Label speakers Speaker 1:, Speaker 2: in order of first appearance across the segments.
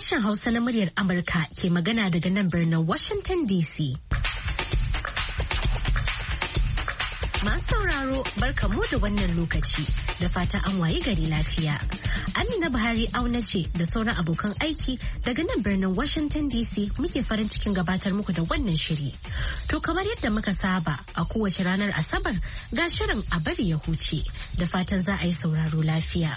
Speaker 1: Sashen Hausa na muryar Amurka ke magana daga nan birnin Washington DC. Masu sauraro barkamu da wannan lokaci da fata an wayi gari lafiya. Amina Buhari auna ce da sauran abokan aiki daga nan birnin Washington DC muke farin cikin gabatar muku da wannan shiri. To kamar yadda muka saba a kowace ranar Asabar ga shirin a bari ya huce da fatan za a yi sauraro lafiya.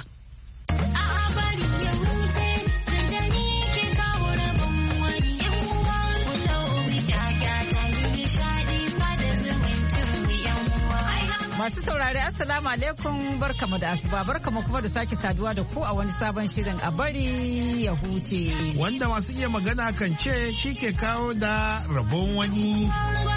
Speaker 2: Masu saurari Assalamu alaikum barkamu da asuba barkamu kuma da sake saduwa da ku a wani sabon shirin a bari ya huce.
Speaker 3: Wanda masu iya magana kan ce shi ke kawo da rabon wani.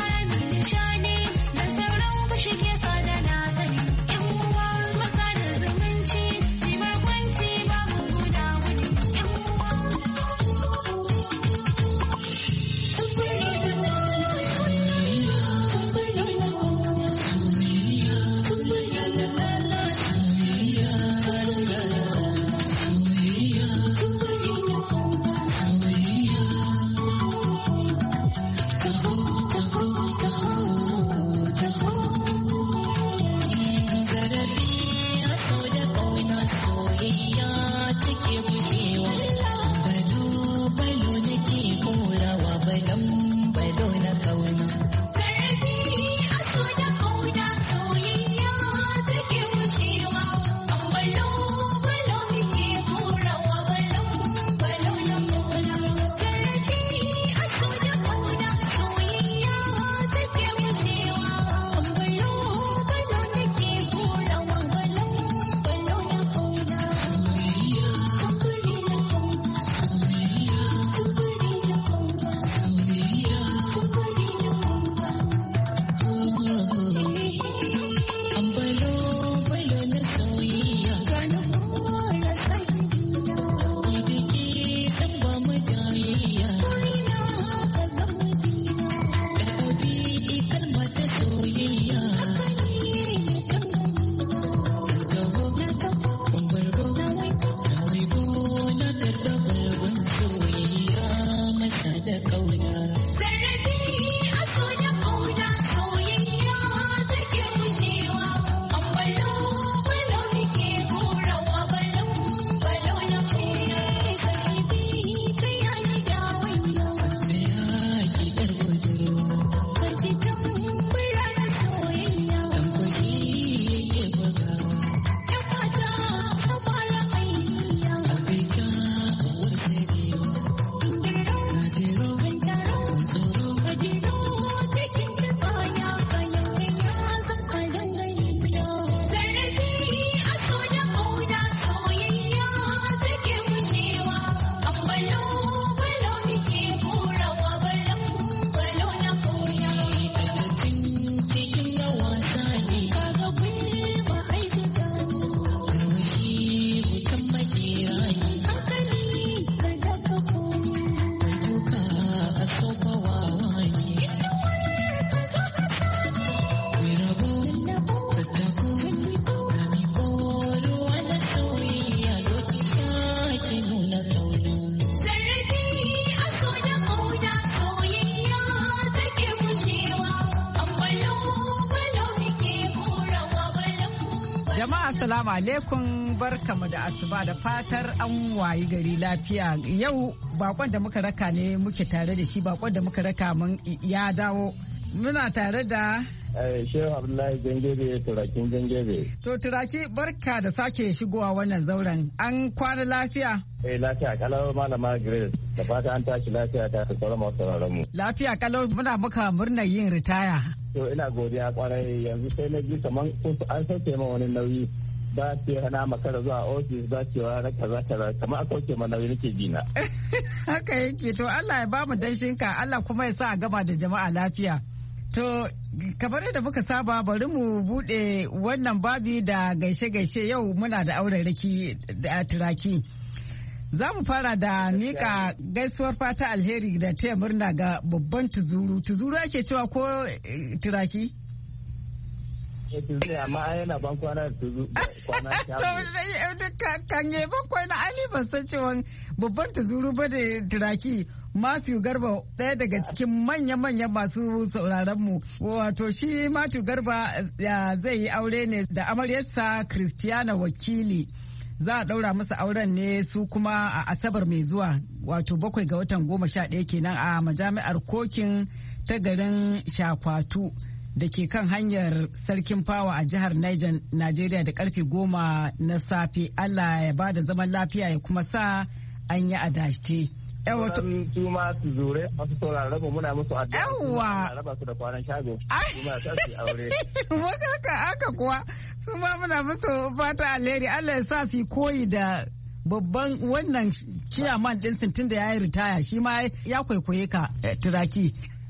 Speaker 2: Assalamu alaikum barkamu da asuba da fatar an wayi gari lafiya. Yau bakon da muka raka ne muke tare da shi, bakon da muka raka mun ya dawo. Muna tare da
Speaker 4: Shehu Abdullahi Jangebe, Turakin Jangebe.
Speaker 2: To Turaki barka da sake shigowa wannan zauren. An kwana lafiya?
Speaker 4: Lafiya kalau malama Grace. Da fata an tashi lafiya ta sauran masu sauraron mu.
Speaker 2: Lafiya kalau muna maka murnar yin ritaya.
Speaker 4: To ina godiya kwarai yanzu sai na ji kaman an sauke ma wani nauyi. Ba ce hana makara zuwa ofis ba cewa na kaza kamar a sauke ma nauyi nake jina.
Speaker 2: Haka yake to Allah ya ba mu danshinka Allah kuma ya sa a gaba da jama'a lafiya. To, kamar yadda muka saba bari mu bude wannan babi da gaishe-gaishe yau muna da auraraki da Turaki. Za mu fara da mika gaisuwar fata alheri da taya murna ga babban tuzuru. Tuzuru ake cewa ko Turaki?
Speaker 4: amma yana ban kwana da tuzu kwana
Speaker 2: kan yi bakwai na ali ban san cewa babban tuzuru ba da turaki Matthew Garba ɗaya daga cikin manya-manyan masu sauraron mu wato shi Matthew Garba zai yi aure ne da amaryarsa Christiana Wakili za a ɗaura masa auren ne su kuma a Asabar mai zuwa wato 7 ga watan 11 kenan a majami'ar Kokin ta garin Shakwatu da ke kan hanyar Sarkin Fawa a jihar Niger, Najeriya da karfe 10 na safe. Allah ya ba da zaman lafiya ya kuma sa an yi adashi.
Speaker 4: Su ma su zure masu sauraron mu muna musu addu'a.
Speaker 2: Yawwa.
Speaker 4: Raba su da kwanan shago. Su ma sa su aure.
Speaker 2: Haka kuwa su ma muna musu fata alheri. Allah ya sa su koyi da babban wannan ciyaman din tun da ya yi ritaya shi ma ya kwaikwaye ka turaki.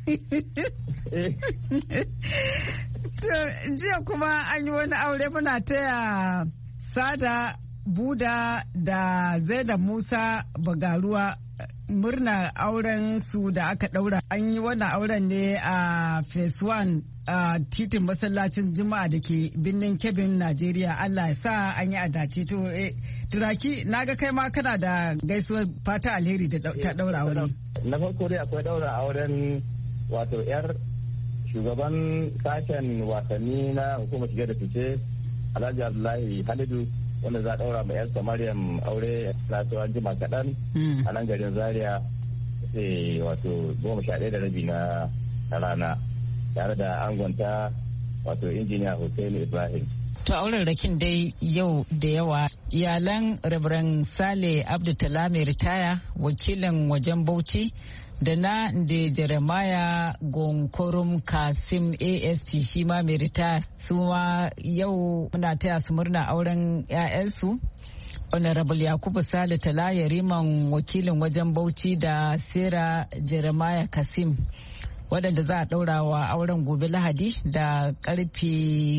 Speaker 2: Jiya kuma an yi wani aure muna taya Sada Buda da Zainab Musa Bagaruwa murna auren su da aka daura. An yi wannan auren ne a Phase 1 a titin masallacin Juma'a da ke birnin Kebbin, Najeriya. Allah ya sa an yi adace. To turaki naga kai ma kana da gaisuwar fata alheri da ta daura aure.
Speaker 4: Na farko dai akwai daura auren wato yar shugaban sashen wasanni na hukumar shige da fice Alhaji Abdullahi Halidu wanda za a daura ma yarsa Maryam aure rasuwan jima kaɗan a nan garin Zaria sai wato 11:30 na rana tare da angonta wato injiniya Hussein Ibrahim.
Speaker 2: To auren rakin dai yau da yawa iyalan Reverend Sale Abdultala mai ritaya wakilin wajen Bauchi da na da Jeremiah Gonkorum Kasim AST shi ma mai ritaya su ma yau muna taya su murna auren 'ya'yansu. Honorable Yakubu Sale Tala Yariman wakilin wajen Bauchi da Sarah Jeremiah Kasim waɗanda za a ɗaura wa auren gobe Lahadi da ƙarfe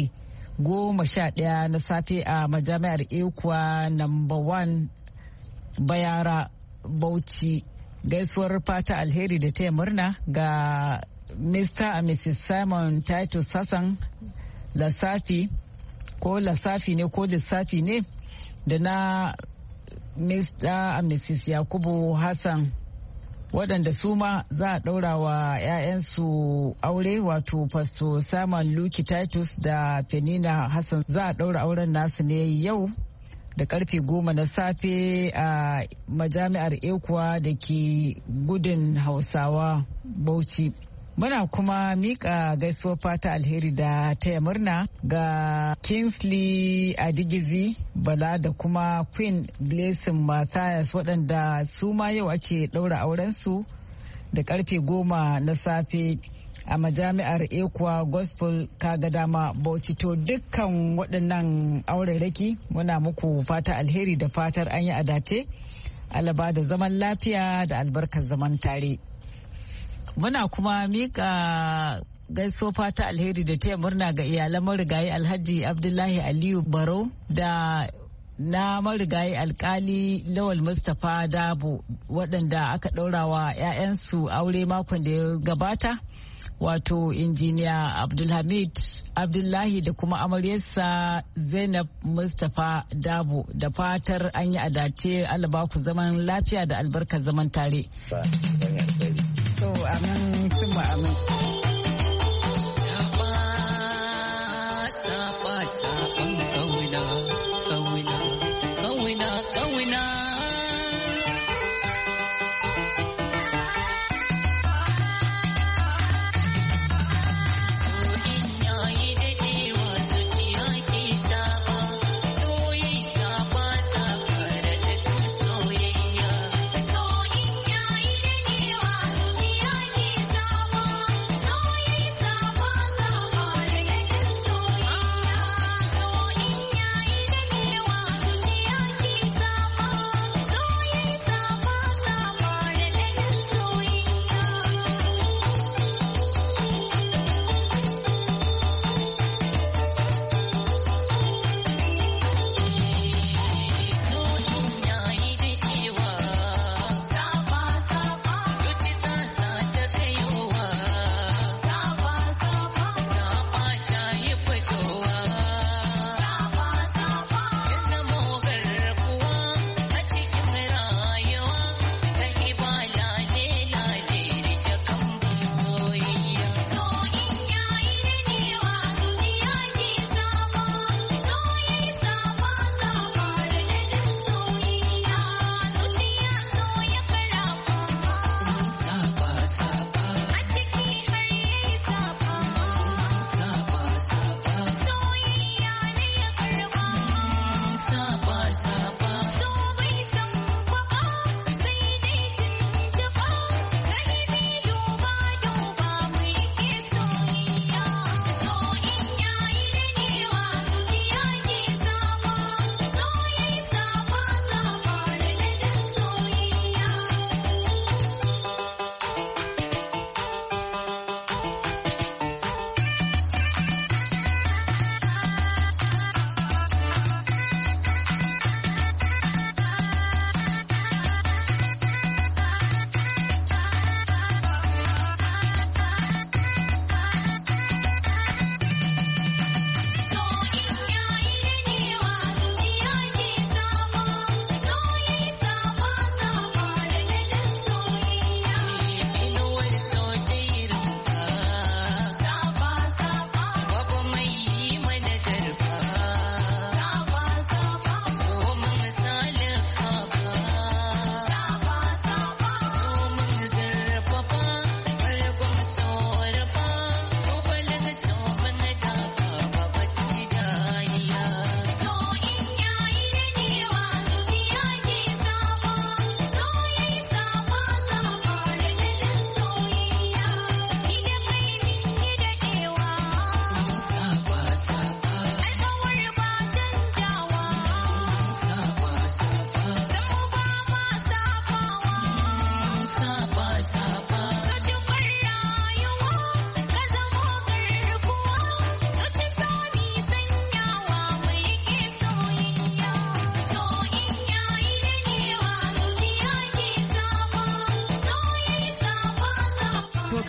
Speaker 2: 11 na safe a majami'ar Ekuwa No. 1 Bayara Bauchi. Gaisuwar fata alheri da taya murna ga Mr. and Mrs. Simon Titus Hassan Lasafi ko Lasafi ne ko Lissafi ne da na Mr. and Mrs. Yakubu Hassan waɗanda su ma za a ɗaura wa 'ya'yansu aure wato Pastor Simon Luki Titus da Penina Hassan za a ɗaura auren nasu ne yau da karfe 10 na safe a majami'ar Ekuwa da ke gudun Hausawa Bauchi. Muna kuma mika gaisuwar fata alheri da taya murna ga Kingsley Adigizi Bala da kuma Queen Blessing Matthias waɗanda su ma yau ake ɗaura aurensu da karfe 10 na safe a majami'ar Ekuwa Gospel Kagadama Bauchi. To dukkan waɗannan auraraki muna muku fata alheri da fatar an yi adace alaba da zaman lafiya da albarkar zaman tare. Muna kuma mika gaiso fata alheri da taya murna ga iyalan marigayi Alhaji Abdullahi Aliyu Barau da na marigayi alkali Lawal Mustapha Dabo waɗanda aka ɗaurawa 'ya'yansu aure makon da ya gabata. Wato injiniya Abdulhamid Abdullahi da kuma amaryarsa Zainab Mustapha Dabo da fatar an yi adace Allah ba ku zaman lafiya da albarkar zaman tare. To amin sun ba amin.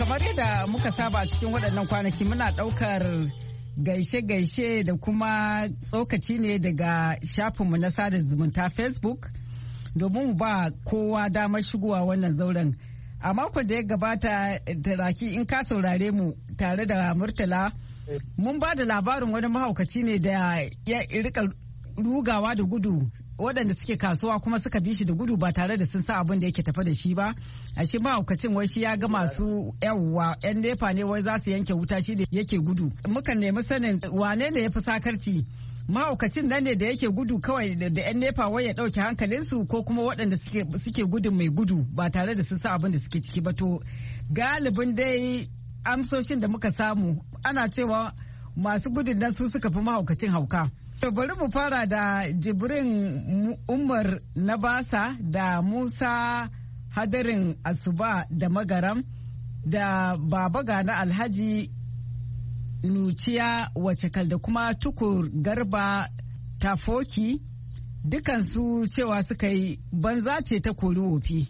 Speaker 2: kamar yadda muka saba a cikin waɗannan kwanaki muna ɗaukar gaishe-gaishe da kuma tsokaci ne daga shafinmu na sada zumunta Facebook domin ba kowa damar shigowa wannan zauren. A makon da ya gabata Taraki in ka saurare mu tare da Murtala mun ba da labarin wani mahaukaci ne da ya rika rugawa da gudu waɗanda suke kasuwa kuma suka bi shi da gudu ba tare da sun sa abin da yake tafa da shi ba. A shi mahaukacin wai shi ya ga masu yawwa yan nefa ne wai za su yanke wuta shi da yake gudu. Mukan nemi sanin wane ne ya fi sakarci. Mahaukacin nan ne da yake gudu kawai da yan nefa wai ya ɗauke hankalinsu ko kuma waɗanda suke gudun mai gudu ba tare da sun sa abin da suke ciki ba. To galibin dai amsoshin da muka samu ana cewa masu gudun nan su suka fi mahaukacin hauka. To bari mu fara da Jibrin Umar na Basa da Musa Hadarin Asuba da Magaram da Baba Gana Alhaji Nuciya Wacekal da kuma Tukur Garba Tafoki dukansu cewa suka yi banza ce ta kori wofi.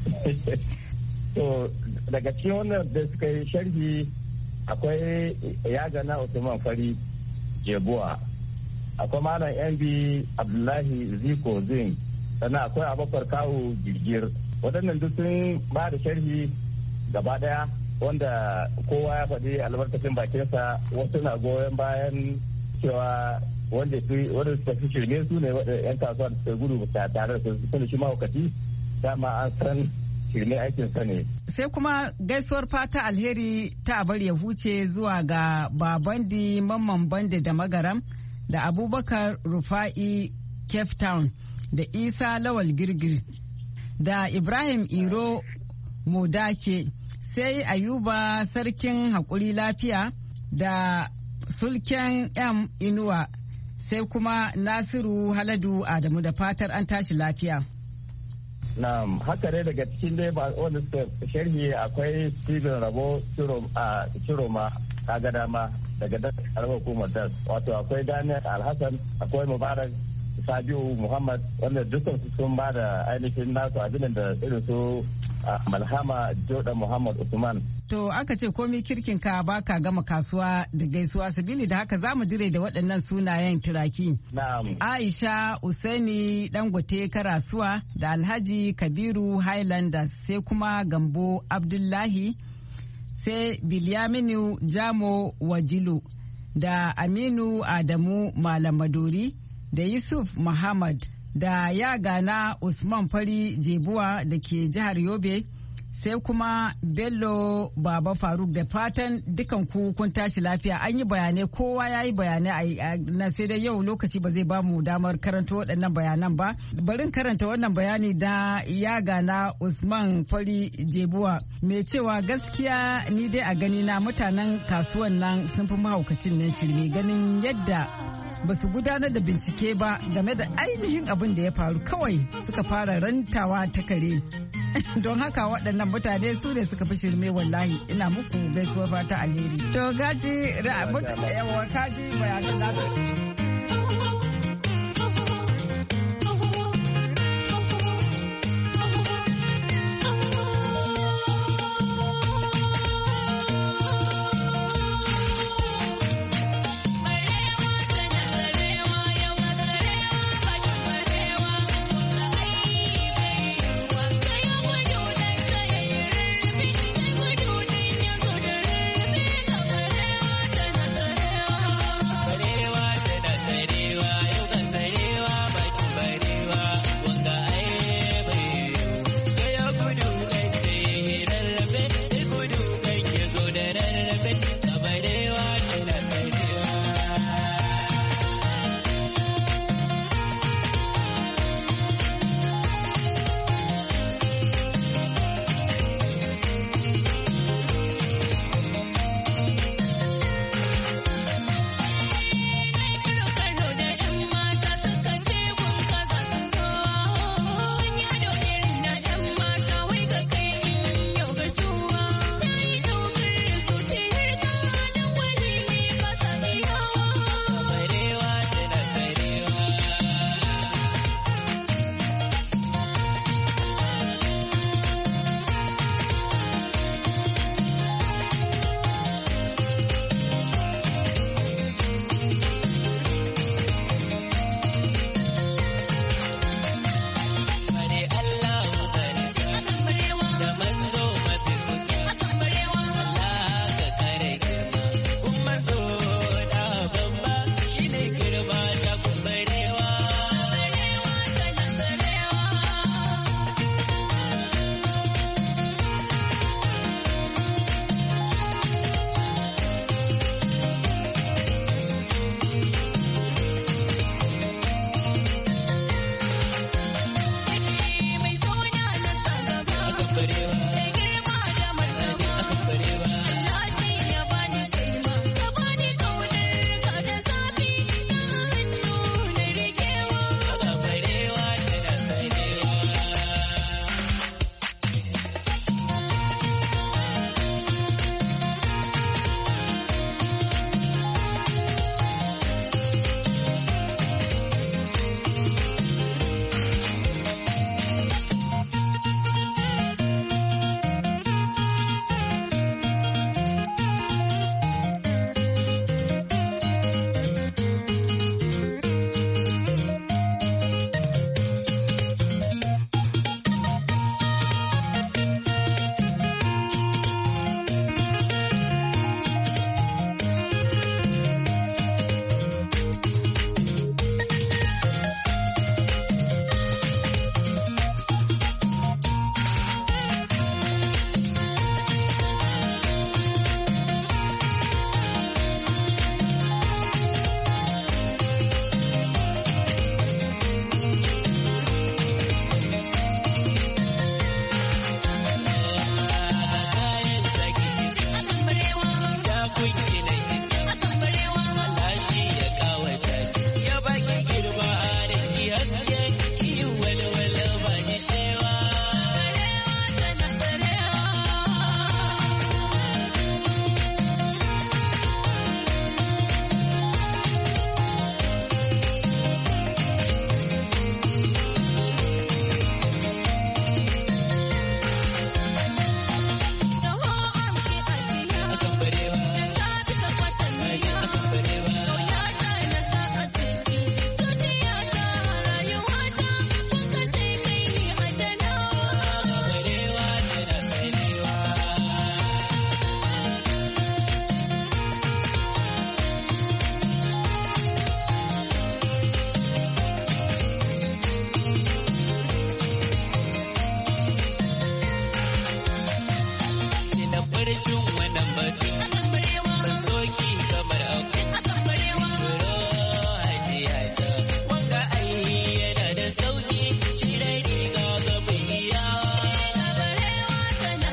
Speaker 4: To daga cikin wannan da suka yi sharhi akwai Yagana Usman Fari Jebuwa. Akwai malam MB Abdullahi Ziko Zin, sannan akwai Abubakar Kawu Girgir. Waɗannan duk sun ba da sharhi gaba ɗaya wanda kowa ya faɗi albarkacin bakinsa. Wasu na goyon bayan cewa wanda suka fi shirme su ne 'yan kasuwa da suka gudu tare da su shi mahaukaci dama an san shirme aikin sa ne.
Speaker 2: Sai kuma gaisuwar fata alheri ta abar ya huce zuwa ga Babandi Mamman Bande da Magaram da Abubakar Rufa'i Cape Town da Isa Lawal Girgir da Ibrahim Iro Modake sai Ayuba Sarkin Haƙuri Lafiya da Sulken M Inuwa sai kuma Nasiru Haladu Adamu da fatar an tashi lafiya.
Speaker 4: Na'am, haka dai daga cikin dai wanda suka sharhi akwai Steven Rabo Ciroma kaga dama daga karamar hukumar das wato akwai Daniel Alhassan akwai Mubarak Sabiu Muhammad wanda dukkan su sun ba da ainihin nasu abin da irin su Malhama Joda Muhammad Usman.
Speaker 2: To aka ce komi kirkin ka baka gama kasuwa da gaisuwa sabili da haka zamu dire da waɗannan sunayen turaki.
Speaker 4: Na'am.
Speaker 2: Aisha Usaini Dangote Karasuwa da Alhaji Kabiru Highlanders sai kuma Gambo Abdullahi sai Bilyaminu Jamo Wajilu da Aminu Adamu Malam Maduri da Yusuf Muhammad da Yagana Usman Fari Jebuwa da ke jihar Yobe sai kuma Bello Baba Faruk da fatan dukan ku kun tashi lafiya. An yi bayanai kowa ya yi bayanai na sai dai yau lokaci ba zai ba mu damar karanta waɗannan bayanan ba. Barin karanta wannan bayani da Yagana Usman Fari Jebuwa mai cewa gaskiya ni dai a gani na mutanen kasuwan nan sun fi mahaukacin nan shirme ganin yadda ba su gudanar da bincike ba game da ainihin abin da ya faru kawai suka fara rantawa ta kare. Don haka waɗannan mutane su ne suka fi shirme wallahi ina muku gaisuwar fata alheri. To gaji kaji bayanan nasu.
Speaker 5: furcin wannan batu ban soki kamar aku shiro hajiya ta wanga ai yana da sauki cire riga ga mai yawa barewa tana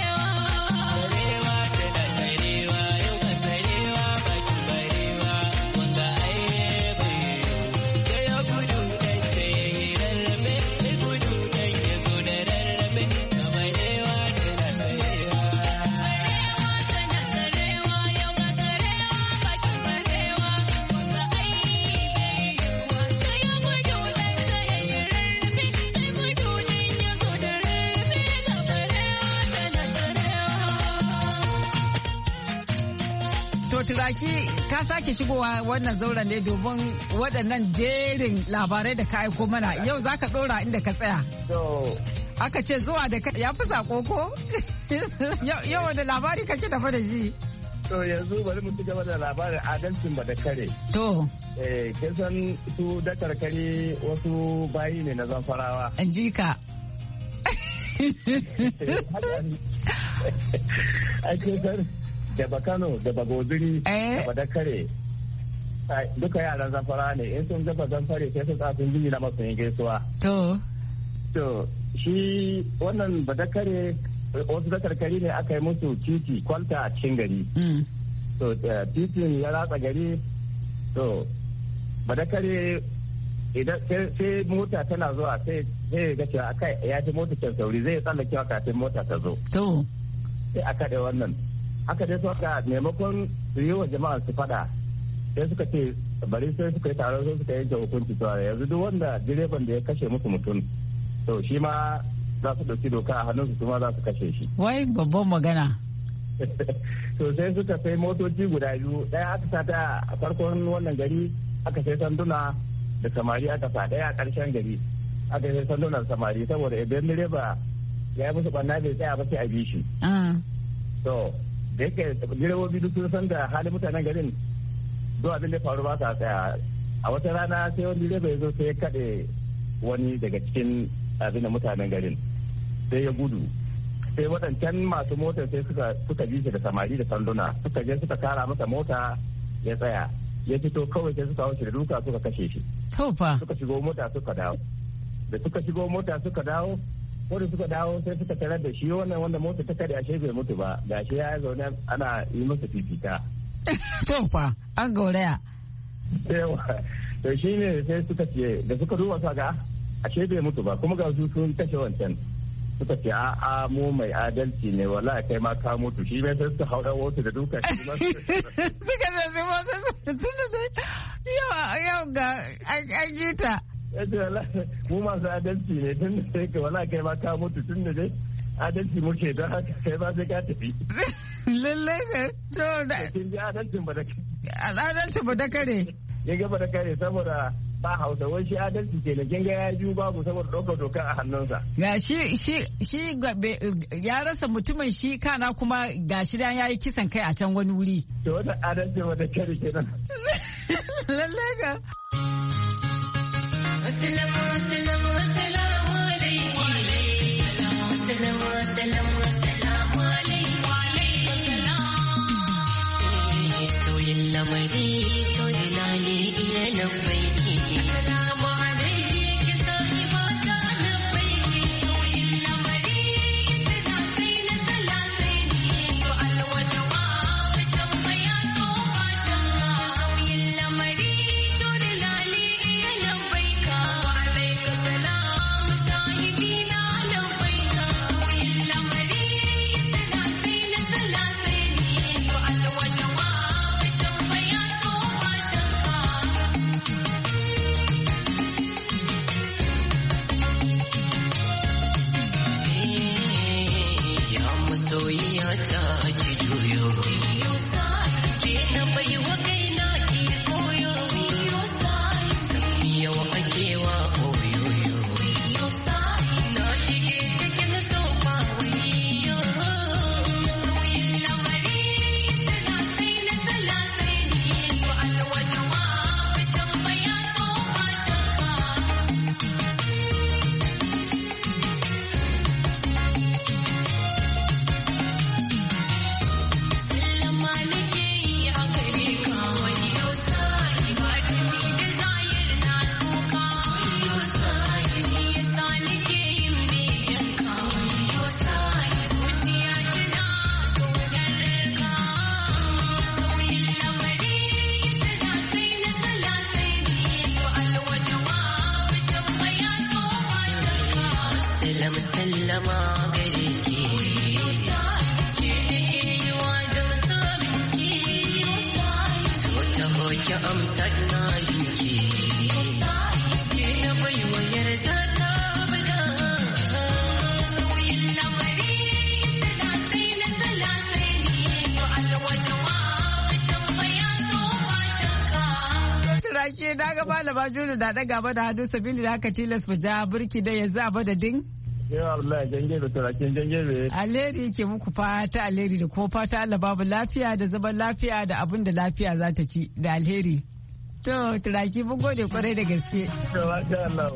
Speaker 5: sarewa yau ka sarewa baki barewa wanga ai bai da ya gudu dan ta yi rarrabe da gudu dan ya zo da rarrabe ga barewa tana sarewa
Speaker 2: To Turaki ka sake shigowa wannan zauren ne domin waɗannan jerin labarai da ka aiko mana yau za ka ɗora inda ka tsaya. Aka ce zuwa da ya fi sako ko? Yau wanda labari kake tafa da shi.
Speaker 4: To yanzu bari mu ci gaba da labarin adalcin ba da kare.
Speaker 2: To.
Speaker 4: Kin san su da karkari wasu bayi ne na zamfarawa.
Speaker 2: An ji ka.
Speaker 4: Ake san da bakano da bagobiri da badakare duka yaran zamfara ne in sun gaba zamfare sai su tsafin jini na masu yin gaisuwa. To shi wannan badakare wasu da karkari ne aka yi musu titi kwalta a cikin gari. To titin ya ratsa gari to badakare idan sai mota tana zuwa sai ga cewa kai ya fi mota can sauri zai tsallakewa kafin mota ta zo. Sai aka da wannan haka dai suka maimakon su yi wa jama'a su fada sai suka ce bari sai suka yi taron sai suka yanke hukunci to yanzu duk wanda direban da ya kashe musu mutum to shi ma za su ɗauki doka a hannunsu su ma za su kashe shi.
Speaker 2: Wai babban magana.
Speaker 4: To sai suka sai motoci guda biyu ɗaya aka sa ta a farkon wannan gari aka sai sanduna da samari aka sa ɗaya a ƙarshen gari aka sai sanduna da samari saboda idan direba ya yi musu ɓanna bai tsaya ba sai a bi shi. To da yake direbobi duk sun san da halin mutanen garin duk abin da faru ba sa tsaya a wata rana sai wani direba ya zo sai ya kaɗe wani daga cikin abin da mutanen garin sai ya gudu sai waɗancan masu motar sai suka bi shi da samari da sanduna suka je suka kara masa mota ya tsaya ya fito kawai sai suka wuce da duka suka kashe shi. Suka shigo mota suka dawo da suka shigo mota suka dawo ko da suka dawo sai suka tarar da shi wannan wanda mota ta kare ashe bai mutu ba ga shi ya zaune ana yi masa fifita.
Speaker 2: To fa an gauraya.
Speaker 4: To shi ne sai suka ce da suka duba sa ga ashe bai mutu ba kuma ga su sun kashe wancan suka ce a mu mai adalci ne wallahi kai ma ka mutu shi bai sai suka haura wato da duka shi ma
Speaker 2: suka da su ma tun da yau ga an gita.
Speaker 4: Mu masu adalci ne tun da sai ka wala kai ma ka mutu tun da dai adalci muke don haka kai ba sai ka tafi.
Speaker 2: Lallai ka to da.
Speaker 4: Kin ji adalcin ba da kare.
Speaker 2: Adalcin ba da kare.
Speaker 4: Ya ga ba da kare saboda ba Hausa wai shi adalci ke da kin ga ya ju babu saboda ɗaukar doka a hannunsa.
Speaker 2: Ga shi ya rasa mutumin shi kana kuma ga shi dan yayi kisan kai a can wani wuri.
Speaker 4: To wata adalci ba da kare kenan.
Speaker 2: Lallai ka.
Speaker 6: Assalamu alaikum. Assalamu alaikum. Soyin lamari coyina ne iya lambaiki. Assalamu alaikum. Sahiba ta lambaiki. Soyin lamari tana kai na salasai ne. To alwajawa tambaya so ba shakka. Soyin lamari coyina ne iya lambaika. Wa alaikum salam sahibina lambaika. Soyin lamari sallama gare ki ke ne yiwa da samun ki so ta hoki amsa na jinki ke na baiwa yarda ta bada sauyin lamari salasai na salasai so alwajawa tambaya so ba shakka.
Speaker 2: Turaki na ga malama Julu da daga ba da hannu sabili da haka tilas mu ja burki da yanzu a madadin.
Speaker 4: Yawa Allah jangebe turakin jangebe.
Speaker 2: Alheri ke muku fata alheri da kuma fata Allah babu lafiya da zaman lafiya da abin da lafiya za ta ci da alheri. To turaki mun gode kwarai da gaske.
Speaker 4: To masha Allah.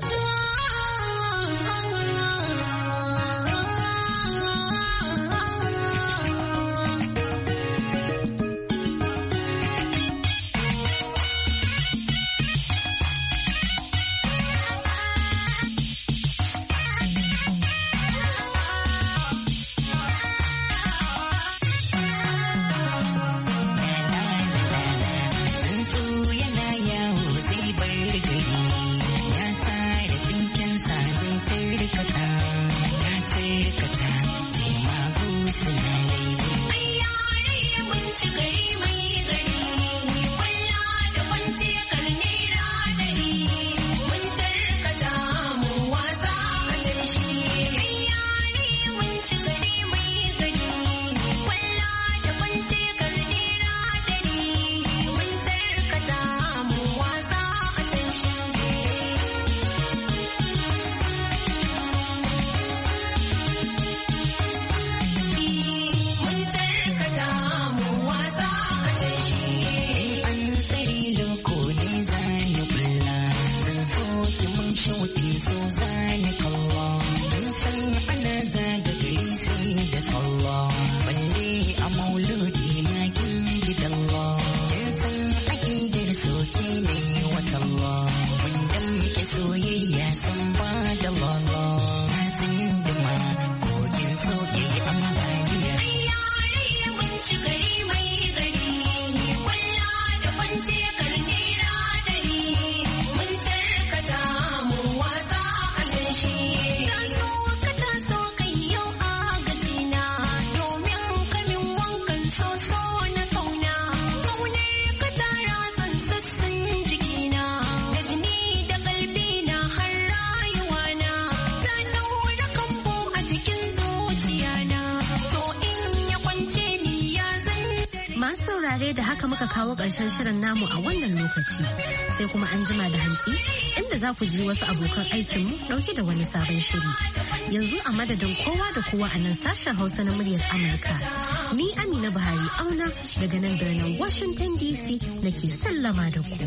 Speaker 1: Da haka muka kawo ƙarshen shirin namu a wannan lokaci sai kuma an jima da hantsi inda za ku ji wasu abokan aikinmu ɗauke da wani sabon shiri. Yanzu a madadin kowa da kowa a nan sashen Hausa na muryar Amurka. Ni Amina Buhari Auna daga nan birnin Washington DC nake sallama da ku.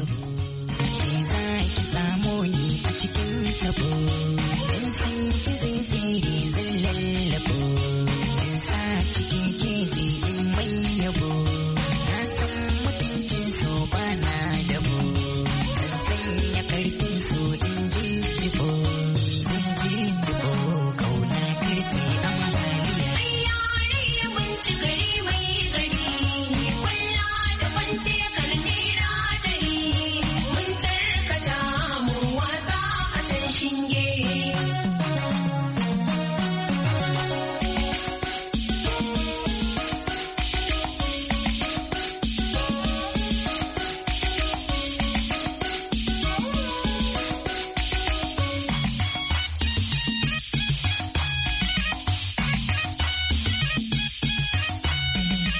Speaker 6: Za ki samu ni a cikin tabo, don san ki zai tsere zan lallabo.